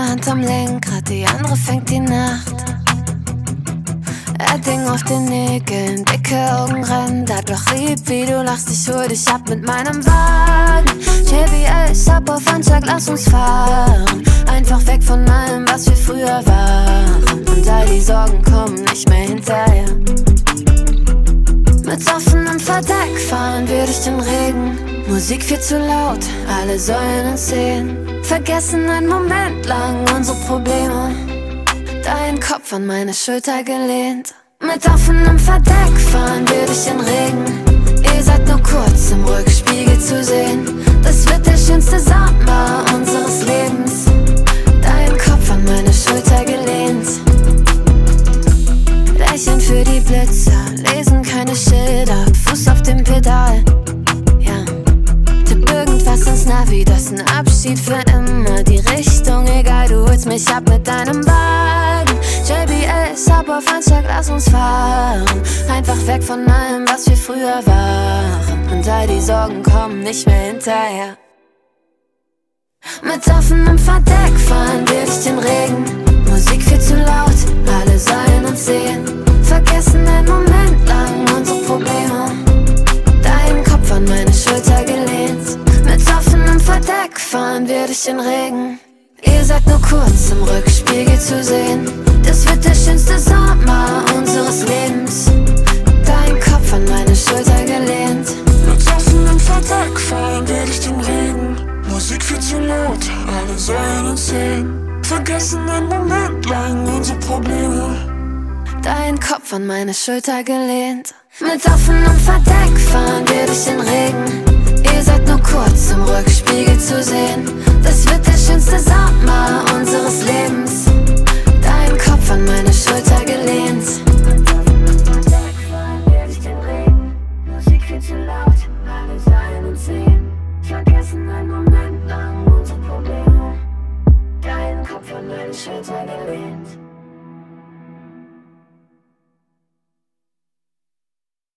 Hand am Lenkrad, die andere fängt die Nacht. Edding auf den Nägeln, dicke Augenränder. Doch lieb, wie du lachst, ich hol dich ab mit meinem Wagen. JBL, ab auf Anschlag, lass uns fahren. Einfach weg von allem, was wir früher waren. Und all die Sorgen kommen nicht mehr hinterher. Mit offenem Verdeck fahren wir durch den Regen. Musik viel zu laut, alle sollen uns sehen. Vergessen einen Moment lang unsere Probleme. Dein Kopf an meine Schulter gelehnt. Mit offenem Verdeck fahren wir durch den Regen. Ihr seid nur kurz im Rückspiegel zu sehen. Das wird der schönste Sommer unseres Lebens. Dein Kopf an meine Schulter gelehnt. Lächeln für die Blitzer, lesen keine Schilder. Fuß auf dem Pedal, ja. Tipp irgendwas ins Navi, das ist ein Abschied für immer. Die Richtung egal, du holst mich ab mit deinem Wagen. JBL, ab auf Anschlag, lass uns fahren. Einfach weg von allem, was wir früher waren. Und all die Sorgen kommen nicht mehr hinterher. Mit offenem Verdeck fahren wir durch den Regen. Musik viel zu laut, alle sollen uns sehen. Vergessen einen Moment lang unsere Probleme. Dein Kopf an meine Schulter gelehnt. Mit offenem Verdeck fahren wir durch den Regen. Ihr seid nur kurz im Rückspiegel zu sehen. Das wird der schönste Sommer unseres Lebens. Dein Kopf an meine Schulter gelehnt. Mit offenem Verdeck fahren wir durch den Regen. Musik viel zu laut, alle sollen uns sehen. Vergessen einen Moment lang unsere Probleme. Dein Kopf an meine Schulter gelehnt. Mit offenem Verdeck